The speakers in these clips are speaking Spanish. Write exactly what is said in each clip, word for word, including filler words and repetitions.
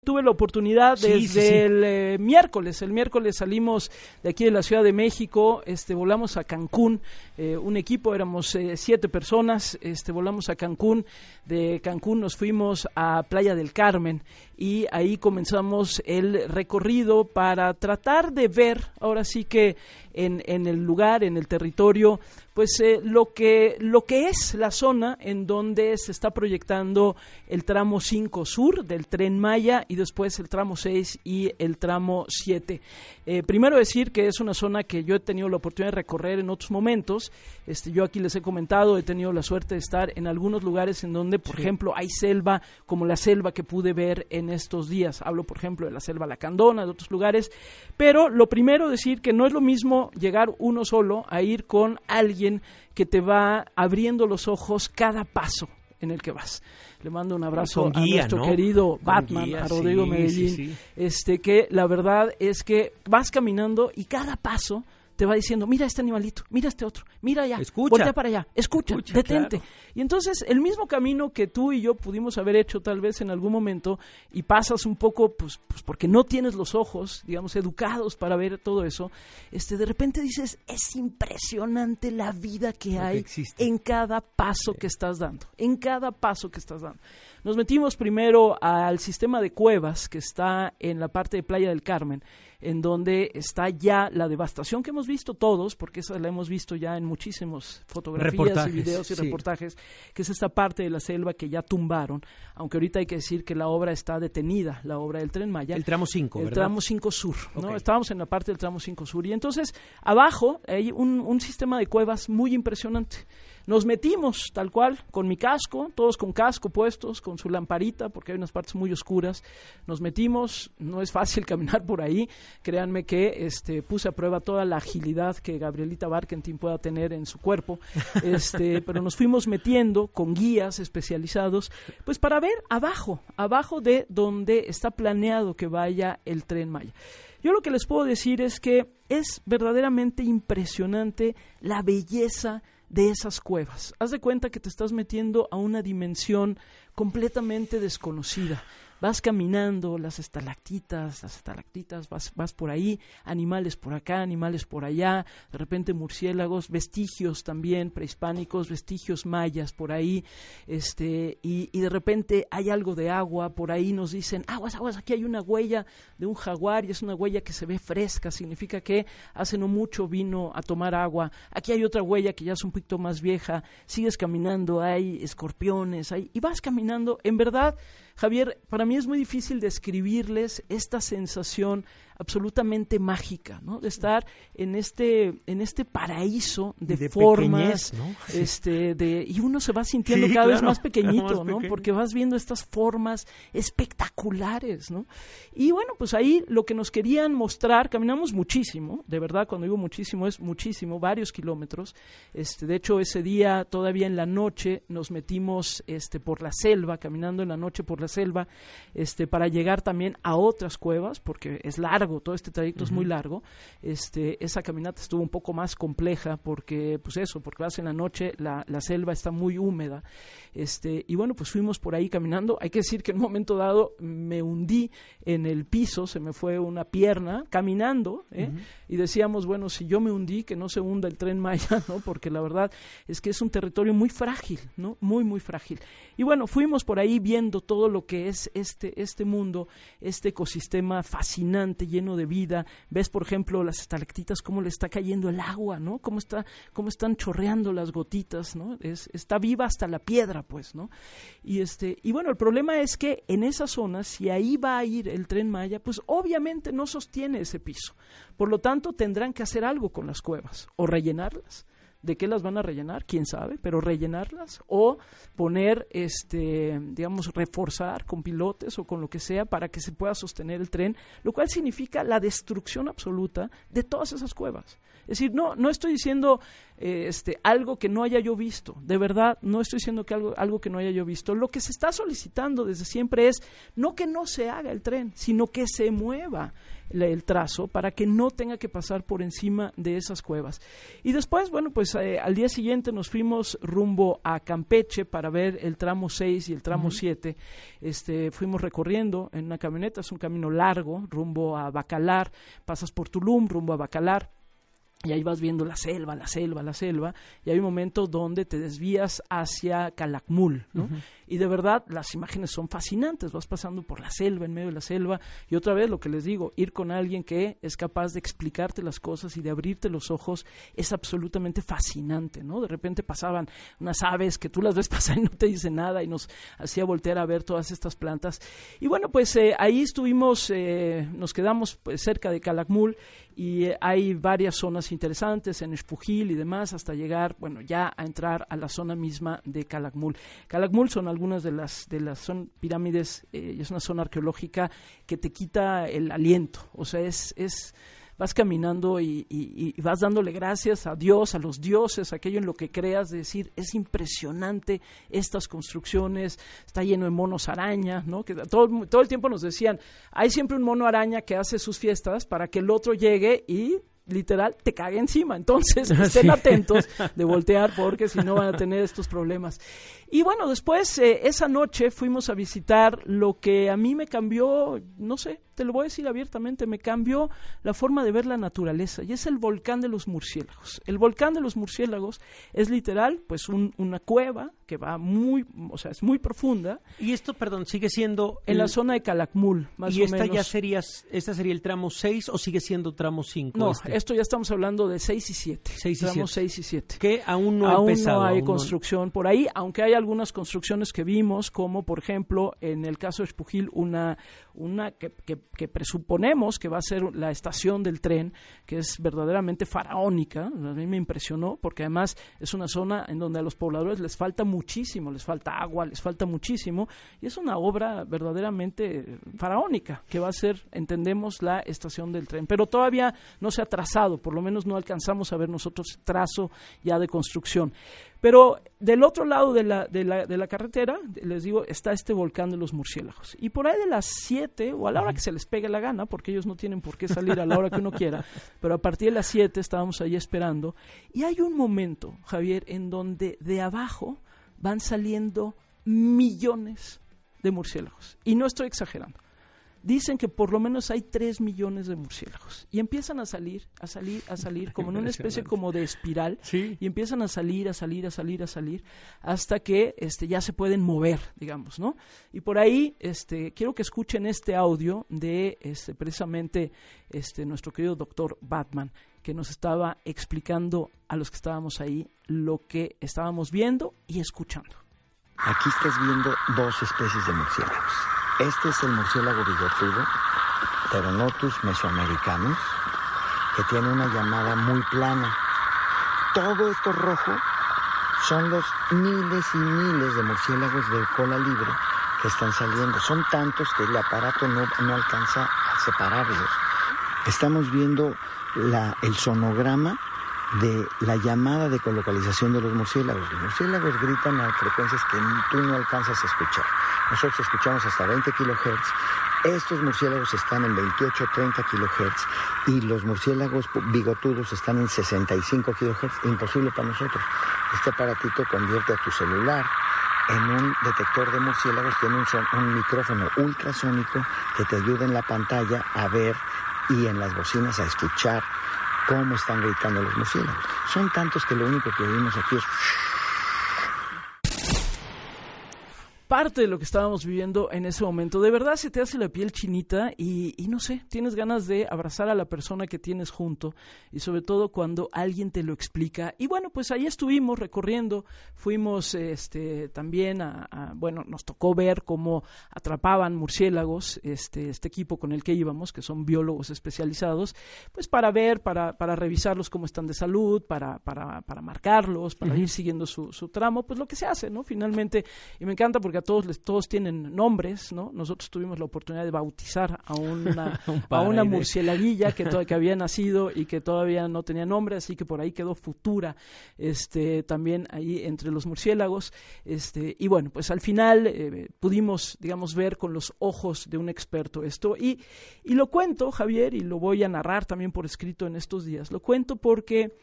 tuve la oportunidad desde sí, sí, sí. el eh, miércoles, el miércoles salimos de aquí de la Ciudad de México, este, volamos a Cancún, eh, un equipo, éramos eh, siete personas, este, volamos a Cancún, de Cancún nos fuimos a Playa del Carmen y ahí comenzamos el recorrido para tratar de ver, ahora sí que en, en el lugar, en el territorio, pues eh, lo que lo que es la zona en donde se está proyectando el tramo cinco Sur del Tren Maya y después el tramo seis y el tramo siete. Eh, primero decir que es una zona que yo he tenido la oportunidad de recorrer en otros momentos. Este, yo aquí les he comentado, he tenido la suerte de estar en algunos lugares en donde, por sí. ejemplo, hay selva, como la selva que pude ver en estos días. Hablo, por ejemplo, de la selva Lacandona, de otros lugares. Pero lo primero decir que no es lo mismo llegar uno solo a ir con alguien que te va abriendo los ojos cada paso en el que vas. Le mando un abrazo guía, a nuestro ¿no? querido con Batman, guía, a Rodrigo sí, Medellín, sí, sí. este que la verdad es que vas caminando y cada paso te va diciendo, mira este animalito, mira este otro, mira allá, escucha. voltea para allá, escucha, escucha detente. Claro. Y entonces el mismo camino que tú y yo pudimos haber hecho tal vez en algún momento y pasas un poco, pues, pues porque no tienes los ojos, digamos, educados para ver todo eso, este, de repente dices, es impresionante la vida que Lo hay que en cada paso sí. que estás dando, en cada paso que estás dando. Nos metimos primero al sistema de cuevas que está en la parte de Playa del Carmen, en donde está ya la devastación que hemos visto todos, porque esa la hemos visto ya en muchísimas fotografías reportajes, y videos y sí. reportajes, que es esta parte de la selva que ya tumbaron, aunque ahorita hay que decir que la obra está detenida, la obra del Tren Maya. El tramo cinco, El ¿verdad? tramo cinco Sur, ¿no? Okay. Estábamos en la parte del tramo cinco Sur, y entonces abajo hay un, un sistema de cuevas muy impresionante. Nos metimos tal cual, con mi casco, todos con casco puestos, con su lamparita, porque hay unas partes muy oscuras. Nos metimos, no es fácil caminar por ahí. Créanme que este, puse a prueba toda la agilidad que Gabrielita Barkentin pueda tener en su cuerpo, este, pero nos fuimos metiendo con guías especializados, pues para ver abajo, abajo de donde está planeado que vaya el Tren Maya. Yo lo que les puedo decir es que es verdaderamente impresionante la belleza de esas cuevas. Haz de cuenta que te estás metiendo a una dimensión completamente desconocida. Vas caminando, las estalactitas, las estalactitas, vas, vas por ahí, animales por acá, animales por allá, de repente murciélagos, vestigios también prehispánicos, vestigios mayas por ahí, este, y, y de repente hay algo de agua, por ahí nos dicen, aguas, aguas, aquí hay una huella de un jaguar y es una huella que se ve fresca, significa que hace no mucho vino a tomar agua. Aquí hay otra huella que ya es un poquito más vieja, sigues caminando, hay escorpiones, hay, y vas caminando, en verdad, Javier, para mí es muy difícil describirles esta sensación absolutamente mágica, ¿no? De estar en este en este paraíso de, de formas, pequeñez, ¿no? este, de y uno se va sintiendo sí, cada claro, vez más pequeñito, más ¿no? Pequeño. Porque vas viendo estas formas espectaculares, ¿no? Y bueno, pues ahí lo que nos querían mostrar, caminamos muchísimo, de verdad, cuando digo muchísimo es muchísimo, varios kilómetros. Este, de hecho, ese día todavía en la noche nos metimos este por la selva, caminando en la noche por la selva, este para llegar también a otras cuevas, porque es largo, todo este trayecto uh-huh. es muy largo. Este, esa caminata estuvo un poco más compleja porque, pues eso, porque vas en la noche, la, la selva está muy húmeda, este, y bueno, pues fuimos por ahí caminando. Hay que decir que en un momento dado me hundí en el piso, se me fue una pierna caminando, ¿eh? Uh-huh. Y decíamos, bueno, si yo me hundí, que no se hunda el Tren Maya, ¿no? Porque la verdad es que es un territorio muy frágil, ¿no? Muy, muy frágil. Y bueno, fuimos por ahí viendo todo lo que es este, este mundo, este ecosistema fascinante, lleno de vida. Ves, por ejemplo, las estalactitas, cómo le está cayendo el agua, ¿no? Cómo está, cómo están chorreando las gotitas, ¿no? Es, está viva hasta la piedra, pues, ¿no? Y este, y bueno, el problema es que en esa zona, si ahí va a ir el Tren Maya, pues obviamente no sostiene ese piso. Por lo tanto, tendrán que hacer algo con las cuevas, o rellenarlas. ¿De qué las van a rellenar? ¿Quién sabe? Pero rellenarlas o poner, este, digamos, reforzar con pilotes o con lo que sea para que se pueda sostener el tren, lo cual significa la destrucción absoluta de todas esas cuevas. Es decir, no, no estoy diciendo eh, este, algo que no haya yo visto, de verdad, no estoy diciendo que algo, algo que no haya yo visto. Lo que se está solicitando desde siempre es no que no se haga el tren, sino que se mueva el trazo para que no tenga que pasar por encima de esas cuevas. Y después, bueno, pues pues eh, al día siguiente nos fuimos rumbo a Campeche para ver el tramo seis y el tramo uh-huh. siete. Este, fuimos recorriendo en una camioneta, es un camino largo, rumbo a Bacalar, pasas por Tulum, rumbo a Bacalar. Y ahí vas viendo la selva, la selva, la selva, y hay un momento donde te desvías hacia Calakmul, ¿no? Uh-huh. Y de verdad, las imágenes son fascinantes, vas pasando por la selva, en medio de la selva, y otra vez lo que les digo, ir con alguien que es capaz de explicarte las cosas y de abrirte los ojos es absolutamente fascinante, ¿no? De repente pasaban unas aves que tú las ves pasar y no te dicen nada, y nos hacía voltear a ver todas estas plantas. Y bueno, pues eh, ahí estuvimos, eh, nos quedamos pues, cerca de Calakmul, y eh, hay varias zonas interesantes en Xpujil y demás, hasta llegar, bueno, ya a entrar a la zona misma de Calakmul. Calakmul son algunas de las de las son pirámides, eh, es una zona arqueológica que te quita el aliento, o sea, es es vas caminando y, y, y vas dándole gracias a Dios, a los dioses, aquello en lo que creas, de decir, es impresionante estas construcciones, está lleno de monos araña, ¿no? Que todo, todo el tiempo nos decían, hay siempre un mono araña que hace sus fiestas para que el otro llegue y literal te cague encima, entonces estén sí. atentos de voltear porque si no van a tener estos problemas. Y bueno, después eh, esa noche fuimos a visitar lo que a mí me cambió, no sé, te lo voy a decir abiertamente, me cambió la forma de ver la naturaleza, y es el volcán de los murciélagos. El volcán de los murciélagos es literal, pues un, una cueva que va muy, o sea, es muy profunda. Y esto, perdón, sigue siendo... En el... la zona de Calakmul, más ¿Y o esta menos. ya sería, esta sería el tramo seis o sigue siendo tramo cinco? No, este? esto ya estamos hablando de seis y siete. seis y tramo siete. seis y siete. Que aún no ha aún empezado. no hay aún construcción no... por ahí, aunque hay algunas construcciones que vimos, como por ejemplo, en el caso de Xpujil, una, una que, que, que presuponemos que va a ser la estación del tren, que es verdaderamente faraónica. A mí me impresionó, porque además es una zona en donde a los pobladores les falta muchísimo, les falta agua, les falta muchísimo, y es una obra verdaderamente faraónica, que va a ser, entendemos, la estación del tren. Pero todavía no se ha trazado, por lo menos no alcanzamos a ver nosotros trazo ya de construcción. Pero del otro lado de la, de la, de la carretera, les digo, está este volcán de los murciélagos. Y por ahí de las siete, o a la hora que se les pegue la gana, porque ellos no tienen por qué salir a la hora que uno quiera, pero a partir de las siete estábamos ahí esperando. Y hay un momento, Javier, en donde de abajo van saliendo millones de murciélagos. Y no estoy exagerando. Dicen que por lo menos hay tres millones de murciélagos, y empiezan a salir, a salir, a salir, como en una especie como de espiral, sí. y empiezan a salir, a salir, a salir, a salir, hasta que este, ya se pueden mover, digamos, ¿no? Y por ahí, este, quiero que escuchen este audio de este, precisamente este, nuestro querido doctor Batman, que nos estaba explicando a los que estábamos ahí lo que estábamos viendo y escuchando. Aquí estás viendo dos especies de murciélagos. Este es el murciélago bigotudo, Pteronotus mesoamericanus, que tiene una llamada muy plana. Todo esto rojo son los miles y miles de murciélagos de cola libre que están saliendo. Son tantos que el aparato no, no alcanza a separarlos. Estamos viendo la, el sonograma de la llamada de colocalización de los murciélagos. Los murciélagos gritan a frecuencias que tú no alcanzas a escuchar. Nosotros escuchamos hasta veinte kilohertz. Estos murciélagos están en veintiocho, treinta kilohertz, y los murciélagos bigotudos están en sesenta y cinco kilohertz. Imposible para nosotros. Este aparatito convierte a tu celular en un detector de murciélagos. Tiene un, son, un micrófono ultrasónico que te ayuda en la pantalla a ver, y en las bocinas a escuchar cómo están gritando los murciélagos. Son tantos que lo único que oímos aquí es... Parte de lo que estábamos viviendo en ese momento. De verdad se te hace la piel chinita y, y no sé, tienes ganas de abrazar a la persona que tienes junto, y sobre todo cuando alguien te lo explica. Y bueno, pues ahí estuvimos recorriendo, fuimos este también a, a bueno, nos tocó ver cómo atrapaban murciélagos, este, este equipo con el que íbamos, que son biólogos especializados, pues para ver, para, para revisarlos cómo están de salud, para, para, para marcarlos, para uh-huh. ir siguiendo su, su tramo, pues lo que se hace, ¿no? Finalmente, y me encanta porque a todos les, todos tienen nombres, ¿no? Nosotros tuvimos la oportunidad de bautizar a una, Un a una murcielaguilla que, to- que había nacido y que todavía no tenía nombre, así que por ahí quedó Futura, este, también ahí entre los murciélagos, este, y bueno, pues al final eh, pudimos, digamos, ver con los ojos de un experto esto, y, y lo cuento, Javier, y lo voy a narrar también por escrito en estos días, lo cuento porque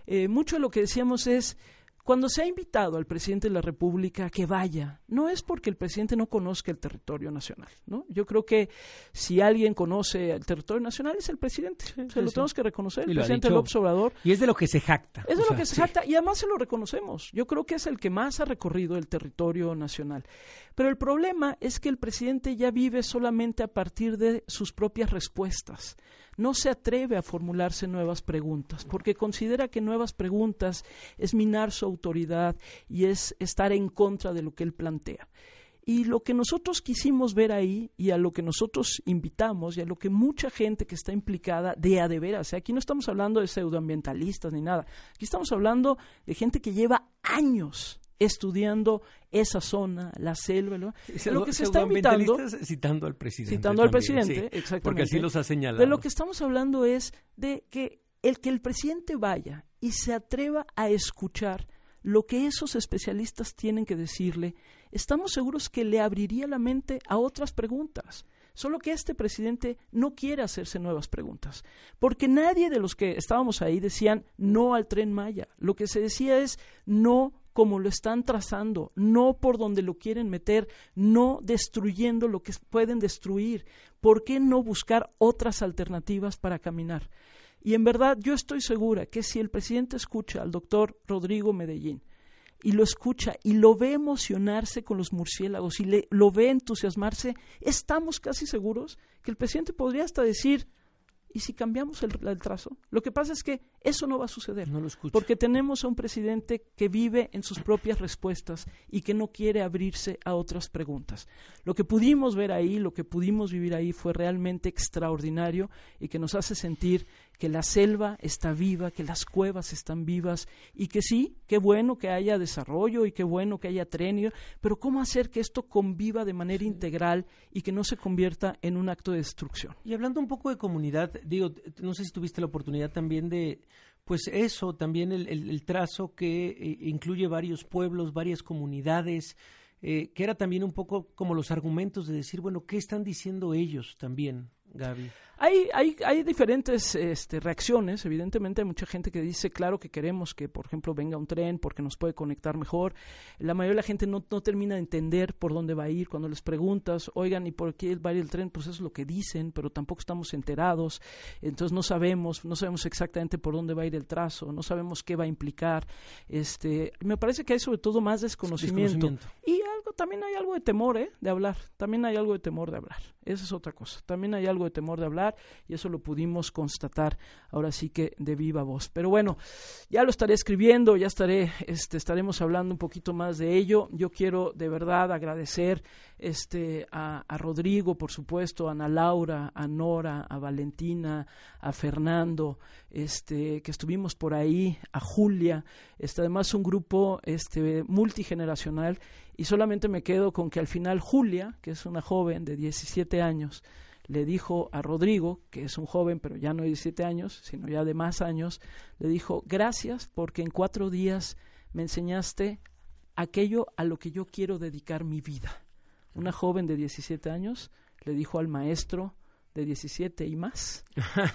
eh, mucho de lo que decíamos es, cuando se ha invitado al presidente de la República a que vaya, no es porque el presidente no conozca el territorio nacional, ¿no? Yo creo que si alguien conoce el territorio nacional es el presidente, sí, se sí, lo sí. tenemos que reconocer, el presidente López Obrador. Y es de lo que se jacta. Es de lo sea, que se sí. jacta y además se lo reconocemos. Yo creo que es el que más ha recorrido el territorio nacional. Pero el problema es que el presidente ya vive solamente a partir de sus propias respuestas. No se atreve a formularse nuevas preguntas, porque considera que nuevas preguntas es minar su autoridad y es estar en contra de lo que él plantea. Y lo que nosotros quisimos ver ahí, y a lo que nosotros invitamos, y a lo que mucha gente que está implicada de a de veras, o sea, aquí no estamos hablando de pseudoambientalistas ni nada, aquí estamos hablando de gente que lleva años estudiando esa zona, la selva, ¿no? De lo que se está invitando, citando al presidente, citando también, al presidente, sí, exactamente. Porque así los ha señalado. De lo que estamos hablando es de que el que el presidente vaya y se atreva a escuchar lo que esos especialistas tienen que decirle, estamos seguros que le abriría la mente a otras preguntas. Solo que este presidente no quiere hacerse nuevas preguntas, porque nadie de los que estábamos ahí decían no al Tren Maya. Lo que se decía es no como lo están trazando, no por donde lo quieren meter, no destruyendo lo que pueden destruir. ¿Por qué no buscar otras alternativas para caminar? Y en verdad yo estoy segura que si el presidente escucha al doctor Rodrigo Medellín y lo escucha y lo ve emocionarse con los murciélagos y le, lo ve entusiasmarse, estamos casi seguros que el presidente podría hasta decir, ¿y si cambiamos el, el trazo? Lo que pasa es que eso no va a suceder, no lo escucho. Porque tenemos a un presidente que vive en sus propias respuestas y que no quiere abrirse a otras preguntas. Lo que pudimos ver ahí, lo que pudimos vivir ahí fue realmente extraordinario y que nos hace sentir que la selva está viva, que las cuevas están vivas y que sí, qué bueno que haya desarrollo y qué bueno que haya tren, pero ¿cómo hacer que esto conviva de manera integral y que no se convierta en un acto de destrucción? Y hablando un poco de comunidad, digo, no sé si tuviste la oportunidad también de, pues eso, también el, el, el trazo que eh, incluye varios pueblos, varias comunidades, eh, que era también un poco como los argumentos de decir, bueno, ¿qué están diciendo ellos también, Gaby? Hay, hay, hay diferentes este, reacciones, evidentemente hay mucha gente que dice, claro que queremos que, por ejemplo, venga un tren porque nos puede conectar mejor. La mayoría de la gente no, no termina de entender por dónde va a ir. Cuando les preguntas, oigan, ¿y por qué va a ir el tren? Pues eso es lo que dicen, pero tampoco estamos enterados, entonces no sabemos, no sabemos exactamente por dónde va a ir el trazo, no sabemos qué va a implicar. Este, me parece que hay sobre todo más desconocimiento. desconocimiento. Y algo, también hay algo de temor, ¿eh? de hablar, también hay algo de temor de hablar, esa es otra cosa, también hay algo de temor de hablar y eso lo pudimos constatar ahora sí que de viva voz. Pero bueno, ya lo estaré escribiendo, ya estaré, este, estaremos hablando un poquito más de ello. Yo quiero de verdad agradecer este, a, a Rodrigo, por supuesto, a Ana Laura, a Nora, a Valentina, a Fernando, este, que estuvimos por ahí, a Julia, este, además un grupo este, multigeneracional y solamente me quedo con que al final Julia, que es una joven de diecisiete años, le dijo a Rodrigo, que es un joven, pero ya no de diecisiete años, sino ya de más años, le dijo, gracias porque en cuatro días me enseñaste aquello a lo que yo quiero dedicar mi vida. Una joven de diecisiete años le dijo al maestro de diecisiete y más,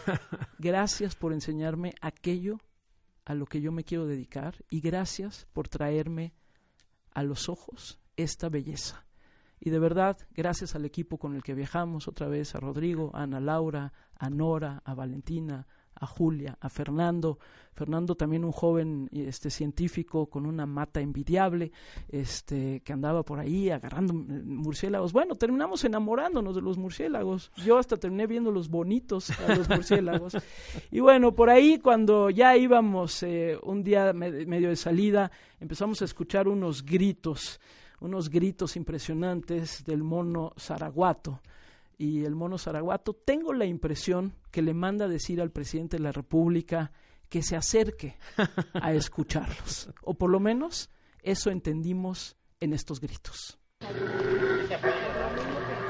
gracias por enseñarme aquello a lo que yo me quiero dedicar y gracias por traerme a los ojos esta belleza. Y de verdad, gracias al equipo con el que viajamos, otra vez a Rodrigo, a Ana Laura, a Nora, a Valentina, a Julia, a Fernando. Fernando también un joven este, científico con una mata envidiable, este, que andaba por ahí agarrando murciélagos. Bueno, terminamos enamorándonos de los murciélagos. Yo hasta terminé viendo los bonitos a los murciélagos. Y bueno, por ahí cuando ya íbamos eh, un día me- medio de salida, empezamos a escuchar unos gritos, unos gritos impresionantes del mono Zaraguato. Y el mono Zaraguato, tengo la impresión que le manda a decir al presidente de la República que se acerque a escucharlos. O por lo menos eso entendimos en estos gritos.